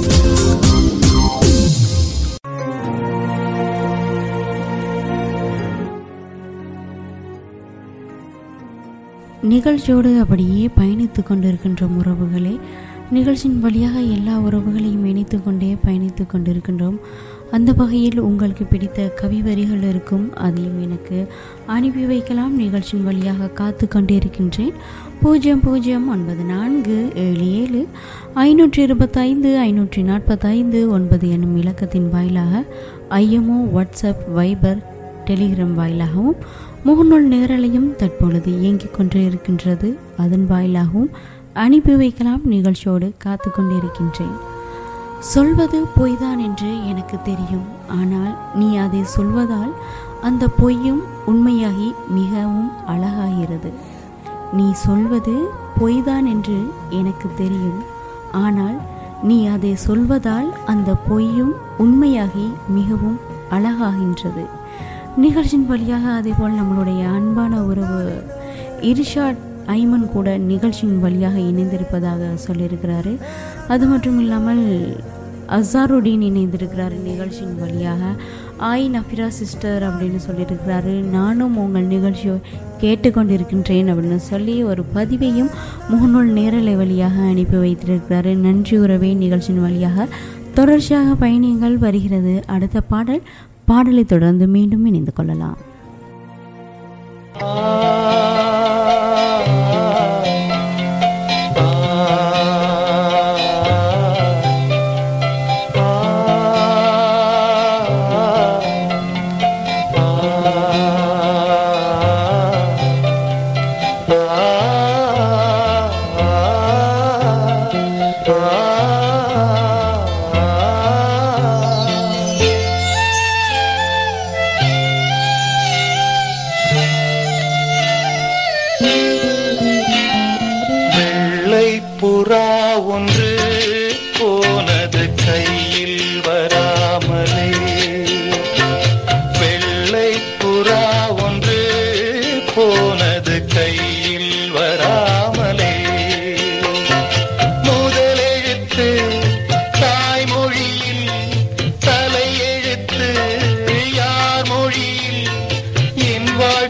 நிகழ்ச்சியோடு அப்படியே பயணித்து கொண்டிருக்கின்ற உறவுகளே, நிகழ்ச்சியின் வழியாக எல்லா உறவுகளையும் இணைத்து கொண்டே பயணித்து கொண்டிருக்கின்றோம். அந்த வகையில் உங்களுக்கு பிடித்த கவி வரிகள் இருக்கும், அதையும் எனக்கு அனுப்பி வைக்கலாம். நிகழ்ச்சியின் வழியாக காத்து கொண்டிருக்கின்றேன். 0094752545 என்னும் இலக்கத்தின் வாயிலாக ஐஎம்ஓ, வாட்ஸ்அப், வைபர், டெலிகிராம் வாயிலாகவும் முகநூல் நேரலையும் தற்பொழுது இயங்கிக் கொண்டு இருக்கின்றது. அதன் வாயிலாகவும் அனுப்பி வைக்கலாம். நிகழ்ச்சியோடு காத்து கொண்டிருக்கின்றேன். சொல்வது பொய்தான் என்று எனக்கு தெரியும், ஆனால் நீ அதை சொல்வதால் அந்த பொய்யும் உண்மையாகி மிகவும் அழகாகிறது. நீ சொல்வது பொய்தான் என்று எனக்கு தெரியும், ஆனால் நீ அதை சொல்வதால் அந்த பொய்யும் உண்மையாகி மிகவும் அழகாகின்றது. நிகழ்ச்சியின் வழியாக அதேபோல் நம்மளுடைய அன்பான உறவு இர்ஷாட் ஐமன் கூட நிகழ்ச்சியின் வழியாக இணைந்திருப்பதாக சொல்லியிருக்கிறாரு. அது மட்டும் இல்லாமல் அசாருடீன் இணைந்திருக்கிறாரு நிகழ்ச்சியின் வழியாக. ஆய் நஃபிரா சிஸ்டர் அப்படின்னு சொல்லியிருக்கிறாரு. நானும் உங்கள் நிகழ்ச்சியை கேட்டுக்கொண்டிருக்கின்றேன் அப்படின்னு சொல்லி ஒரு பதிவையும் முகநூல் நேரலை வழியாக அனுப்பி வைத்திருக்கிறாரு. நன்றி உறவே. நிகழ்ச்சியின் வழியாக தொடர்ச்சியாக பயணிகள் வருகிறது அடுத்த பாடலை தொடர்ந்து மீண்டும் இணைந்து கொள்ளலாம்.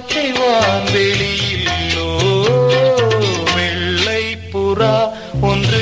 ஒன்று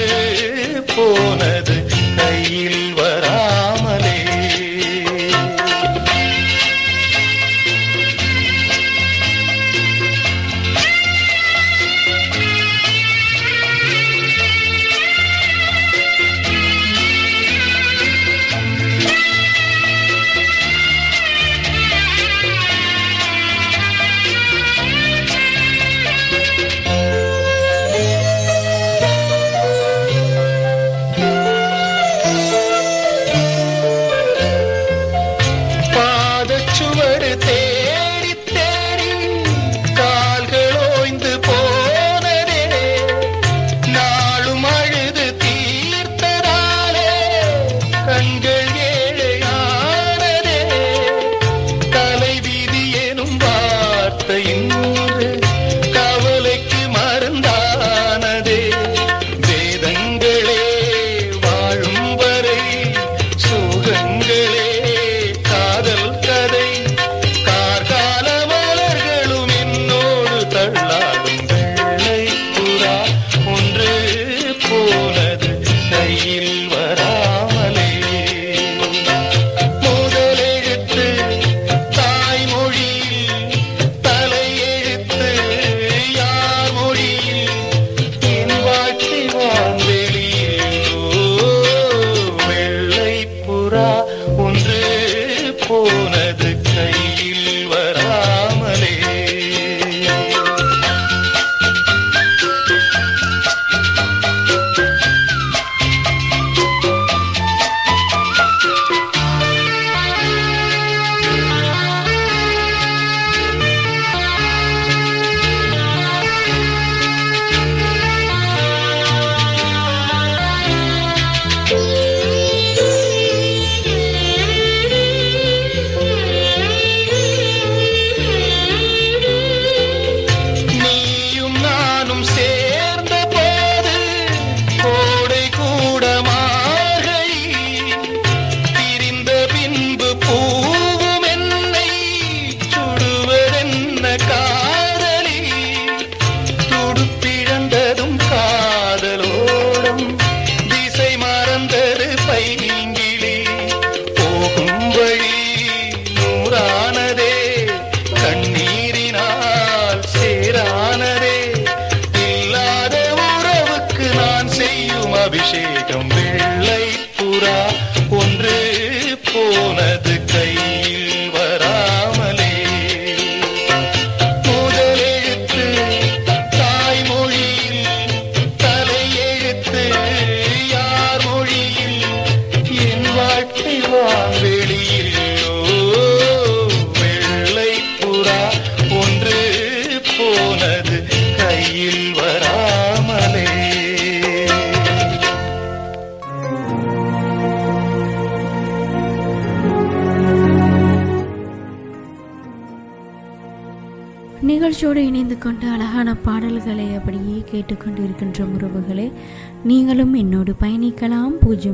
நிகழ்ச்சியோடு இணைந்து கொண்டு அழகான பாடல்களை அப்படியே கேட்டுக்கொண்டு இருக்கின்ற உறவுகளே, நீங்களும் என்னோடு பயணிக்கலாம்.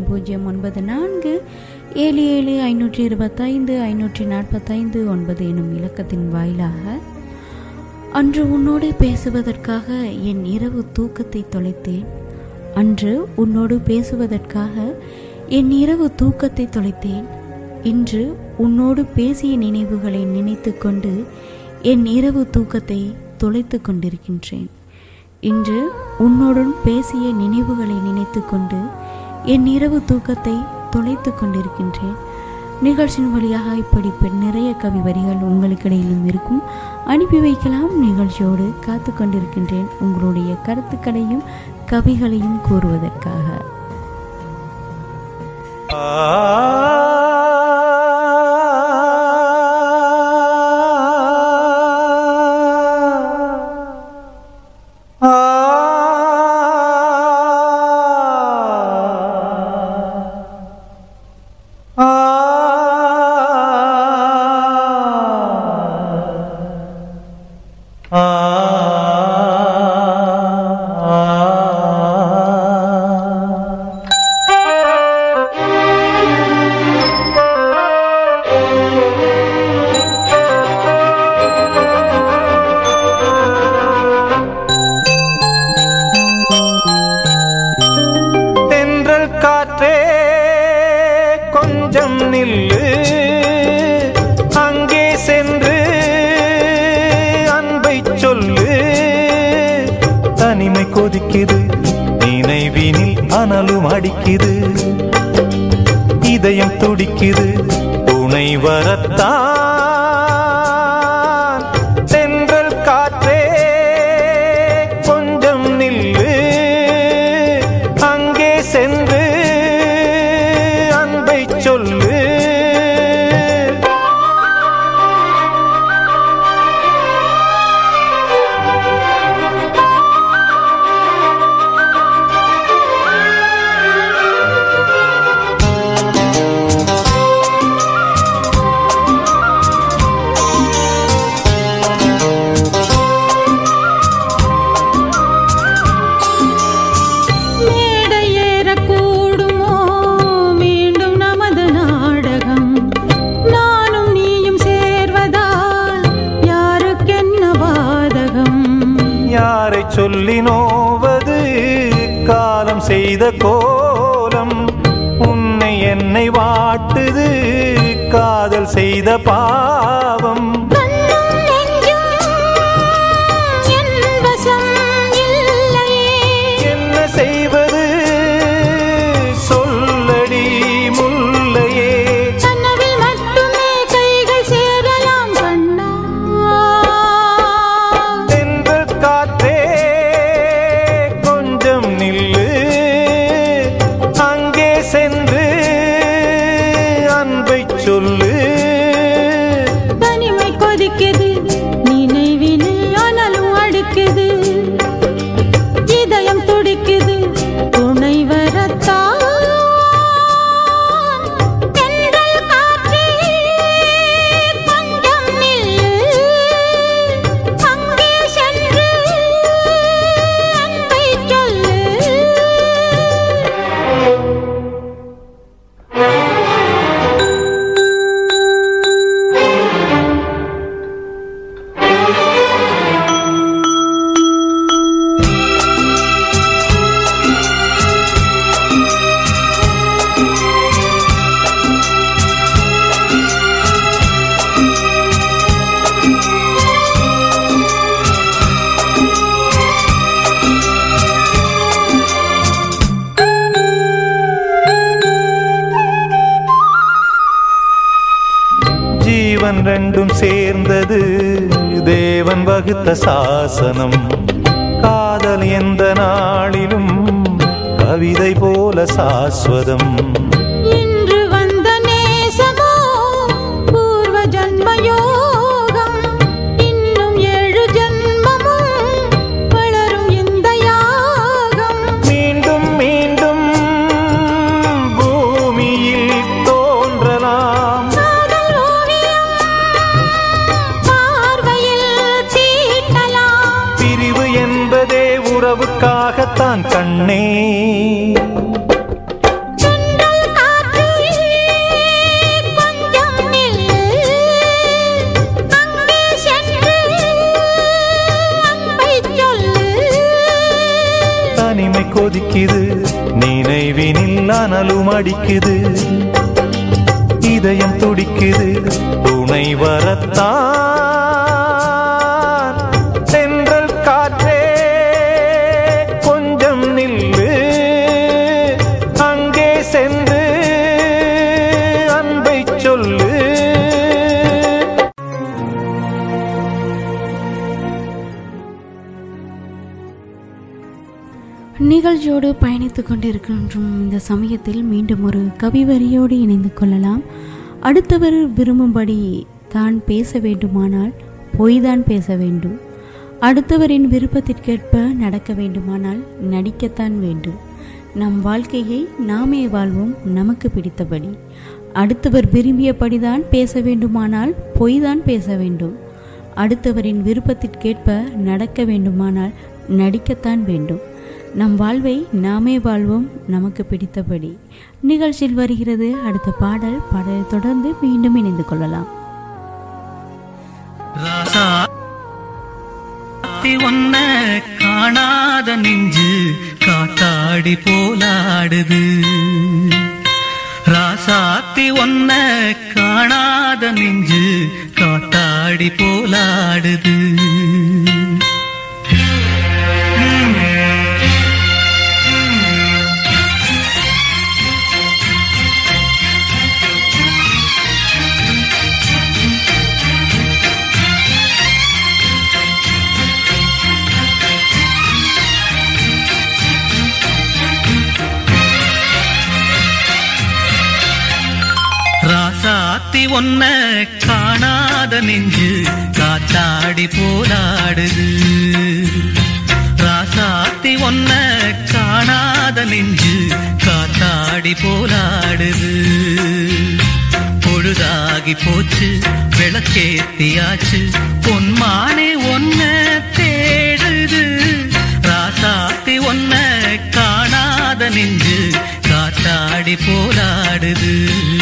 009477252545 எனும் இலக்கத்தின் வாயிலாக. அன்று உன்னோடு பேசுவதற்காக என் இரவு தூக்கத்தை தொலைத்தேன். அன்று உன்னோடு பேசுவதற்காக என் இரவு தூக்கத்தை தொலைத்தேன். இன்று உன்னோடு பேசிய நினைவுகளை நினைத்து கொண்டு என் இரவு தூக்கத்தை தொலைத்து கொண்டிருக்கின்றேன். இன்று உன்னுடன் பேசிய நினைவுகளை நினைத்து கொண்டு என் இரவு தூக்கத்தை தொலைத்து கொண்டிருக்கின்றேன். நிகழ்ச்சியின் வழியாக இப்படி நிறைய கவி வரிகள் உங்களுக்கிடையிலும் இருக்கும், அனுப்பி வைக்கலாம். நிகழ்ச்சியோடு காத்து கொண்டிருக்கின்றேன் உங்களுடைய கருத்துக்களையும் கவிகளையும் கூறுவதற்காக. அனலும் அடிக்குது, இதயம் துடிக்குது, துணை வரத்தான். தென்றல் காற்றே கொஞ்சம் நில்லு, அங்கே சென்று அன்பை சொல்லு. சொல்லி நோவது காலம் செய்த கோலம், உன்னை என்னை வாட்டுது காதல் செய்த பாவம். என்ன செய்வது சொல்லடி முல்லையே, கனவில் மட்டுமே கைகள் சேரலாம் கண்ணா. தென்றல் காற்றே கொஞ்சம் நில்லு, அங்கே சென்று அன்பை சொல்லு. தனிமை கொதிக்குது, நினைவினை அனலும் அடிக்குது, இதயம் துடிக்குது, துணை வரத்தான். தென்றல் காற்றே கொஞ்சம் நில்லு, அங்கே சென்று அன்பை சொல்லு. ஜீவன் ரெண்டும் சேர்ந்தது தேவன் வகுத்த சாசனம். காதல் எந்த நாளிலும் கவிதை போல சாஸ்வதம். இன்று வந்த நேசமோ பூர்வ ஜன்ம யோகம், இன்னும் 7 ஜன்மமும் வளரும் இந்த யாகம். மீண்டும் மீண்டும் பூமியில் தோன்றலாம், பார்வையில் தீ உறவுக்காகத்தான் கண்ணே. தனிமை கொதிக்குது, நினைவினில் அனலும் அடிக்குது, இதயம் துடிக்குது, துணை வரத்தான். சென்றல் காற்றே கொஞ்சம் நில்லு, அங்கே சென்று அன்பை சொல்லு. நிகழ்ச்சியோடு பயணித்துக் கொண்டிருக்கின்றோம். இந்த சமயத்தில் மீண்டும் ஒரு கவிவரியோடு இணைந்து கொள்ளலாம். அடுத்தவர் விரும்பும்படி தான் பேச வேண்டுமானால் பொய்தான் பேச வேண்டும். அடுத்தவரின் விருப்பத்திற்கேற்ப நடக்க வேண்டுமானால் நடிக்கத்தான் வேண்டும். நம் வாழ்க்கையை நாமே வாழ்வோம் நமக்கு பிடித்தபடி. அடுத்தவர் விரும்பியபடிதான் பேச வேண்டுமானால் பொய்தான் பேச வேண்டும். அடுத்தவரின் விருப்பத்திற்கேற்ப நடக்க வேண்டுமானால் நடிக்கத்தான் வேண்டும். நம் வாழ்வை நாமே வாழ்வோம் நமக்கு பிடித்தபடி. நிகழ்ச்சியில் வருகிறது அடுத்த பாடல். பாடலை தொடர்ந்து மீண்டும் இணைந்து கொள்ளலாம். ஒன்ன காணாத நெஞ்சு காத்தாடி போலாடுது. ராசாத்தி ஒன்ன காணாத நெஞ்சு காத்தாடி போலாடுது. ராசாத்தி ஒன்ன காணாத நெஞ்சு காத்தாடி போலாடுது. ராசாத்தி ஒன்ன காணாத நெஞ்சு காத்தாடி போலாடுது. பொழுதாகி போச்சு விளக்கேத்தியாச்சு பொன்மானே ஒன்ன தேடுது. ராசாத்தி ஒன்ன காணாத நெஞ்சு காத்தாடி போலாடுது.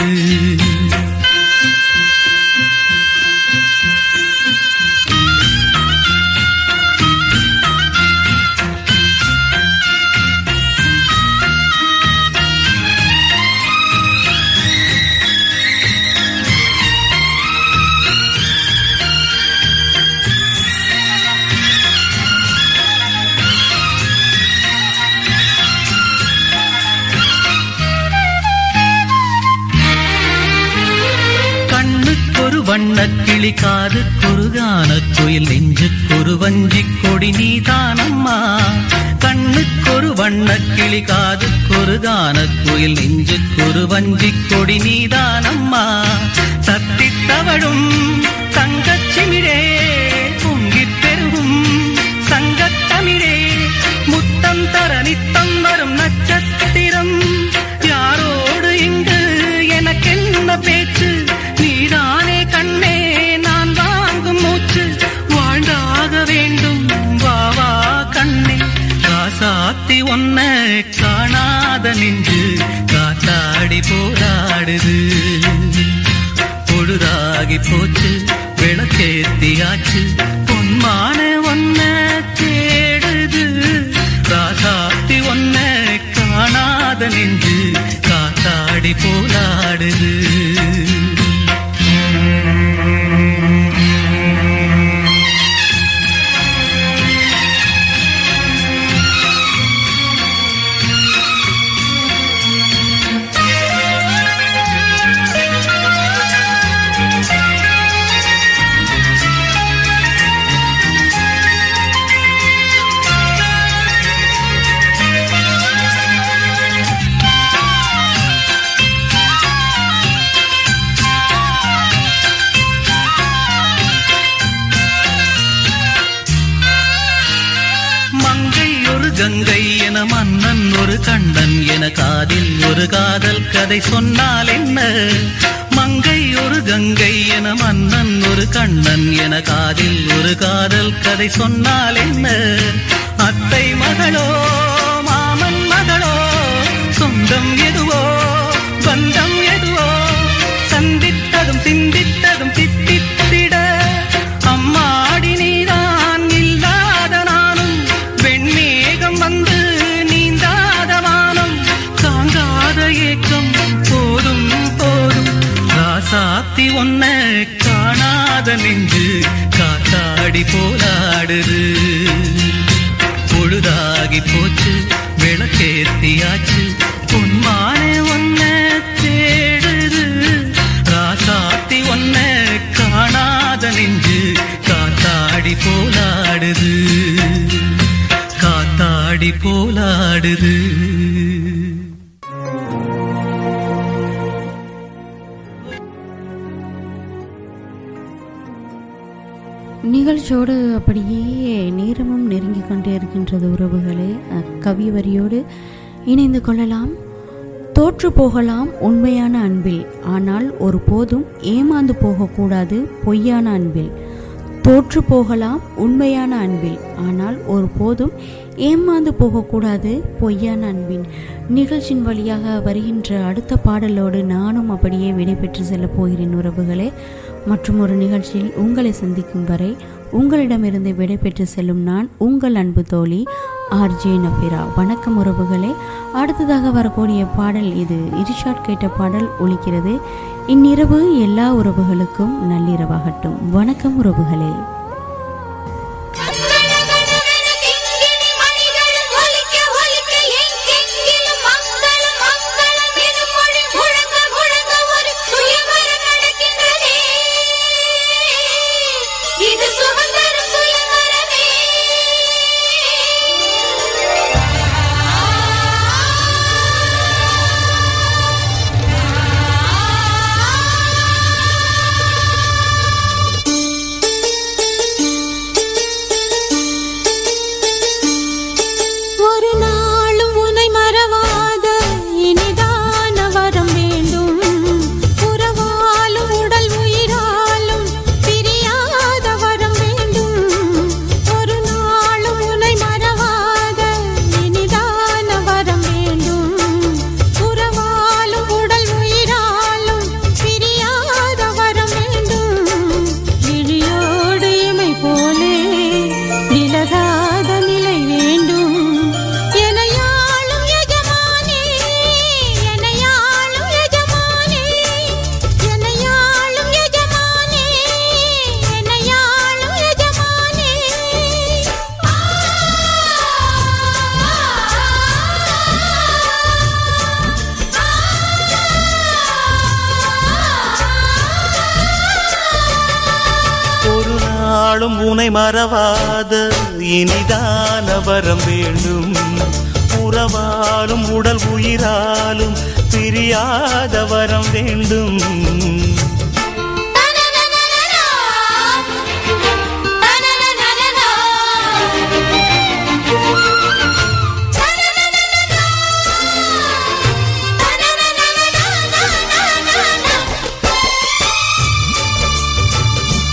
வண்ணக்கிளி காதுக்கொரு கானக்குயில் நெஞ்சுக்கொரு வஞ்சிக் கொடி நீதானம்மா. கண்ணுக்கொரு வண்ணக்கிளி காதுக்கொரு கானக்குயில் நெஞ்சுக்கொரு வஞ்சிக் கொடி நீதானம்மா. சத்தித்தவழும் தங்கச்சிமிழே பொங்கிப் பெருகும் சங்கத்தமிழே முத்தம் தர நித்தம் வரும் நட்சத்திரம். யாரோடு இங்கு எனக்கென்ன பேச்சு, நீதானே கண்ணே நான் வாங்கும் மூச்சு. வாழ்ந்தாக வேண்டும் வா வா கண்ணே. ராசாத்தி ஒன்ன காணாத நெஞ்சு காத்தாடி போராடுது. பொழுதாகி போச்சு விளக்கேத்தியாச்சு பொன்மான ஒன்ன தேடுது. ராசாத்தி ஒன்ன காணாத நெஞ்சு காத்தாடி போராடுது. கங்கை என மன்னன் ஒரு கண்ணன் என காதில் ஒரு காதல் கதை சொன்னால் என்ன. மங்கை ஒரு கங்கை என மன்னன் ஒரு கண்ணன் என காதில் ஒரு காதல் கதை சொன்னால் என்ன. அத்தை மகளோ மாமன் மகளோ சொந்தம் எதுவோ பந்தம் எதுவோ சந்தித்ததும் சிந்தித்ததும் தித்தித்திட அம்மாடி நீதான் இல்லாத நானும் வெண்மேகம் வந்து நீந்தாத வானம் தாங்காத ஏக்கம் போதும் போதும் ராசாத்தி ஒன்ன காணாத நெஞ்சு காத்தாடி போலாடுது பொழுதாகி போச்சு விளக்கேத்தியாச்சு பொன்மானே ஒன்ன தேடுது ராசாத்தி ஒன்ன காணாத நெஞ்சு காத்தாடி போலாடுது காத்தாடி போலாடுது. நிகழ்ச்சியோடு அப்படியே நேரமும் நெருங்கி கொண்டே இருக்கின்றது உறவுகளே. கவி வரியோடு இணைந்து கொள்ளலாம். தோற்று போகலாம் உண்மையான அன்பில், ஆனால் ஒரு போதும் ஏமாந்து போகக்கூடாது பொய்யான அன்பில். தோற்று போகலாம் உண்மையான அன்பில், ஆனால் ஒரு போதும் ஏமாந்து போகக்கூடாது பொய்யான அன்பின். நிகழ்ச்சியின் வழியாக வருகின்ற அடுத்த பாடலோடு நானும் அப்படியே விடைபெற்று செல்லப் போகிறேன் உறவுகளே. மற்றும் ஒரு நிகழ்ச்சியில் உங்களை சந்திக்கும் வரை உங்களிடமிருந்து விடைபெற்று செல்லும் நான் உங்கள் அன்பு தோழி ஆர்ஜே நஃபீரா. வணக்கம் உறவுகளே. அடுத்ததாக வரக்கூடிய பாடல் இது இரிஷாட் கேட்ட பாடல் ஒலிக்கிறது. இந்நிரவு எல்லா உறவுகளுக்கும் நள்ளிரவாகட்டும். வணக்கம் உறவுகளே. உனை மறவாத இனிதான வரம் வேண்டும். உறவாலும் உடல் உயிராலும் பிரியாத வரம் வேண்டும்.